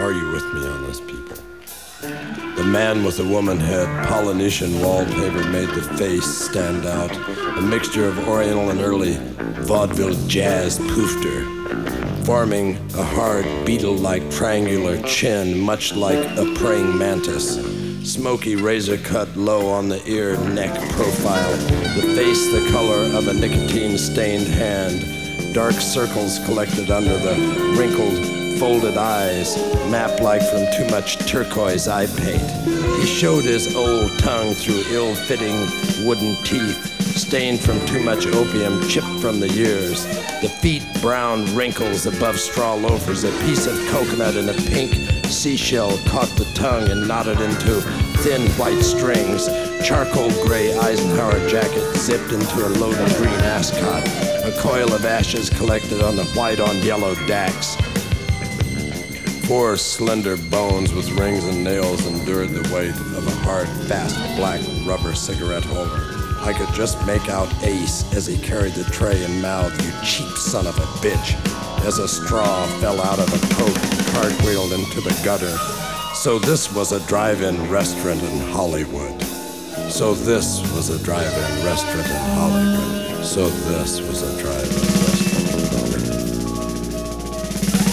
argue with me on this, people. The man with the woman head, Polynesian wallpaper made the face stand out. A mixture of Oriental and early vaudeville jazz poofed her, forming a hard beetle-like triangular chin, much like a praying mantis. Smoky razor cut low on the ear neck profile. The face the color of a nicotine-stained hand. Dark circles collected under the wrinkled, folded eyes, mapped like from too much turquoise eye paint. He showed his old tongue through ill-fitting wooden teeth, stained from too much opium chipped from the years. The feet brown wrinkles above straw loafers. A piece of coconut and a pink seashell caught the tongue and knotted into thin white strings. Charcoal gray Eisenhower jacket zipped into a loaded green ascot. A coil of ashes collected on the white on yellow dacks. 4 slender bones with rings and nails endured the weight of a hard, fast black rubber cigarette holder. I could just make out Ace as he carried the tray and mouthed, "You cheap son of a bitch," as a straw fell out of a coat and cartwheeled into the gutter. So this was a drive-in restaurant in Hollywood. So this was a drive-in restaurant in Hollywood. So this was a drive-in restaurant.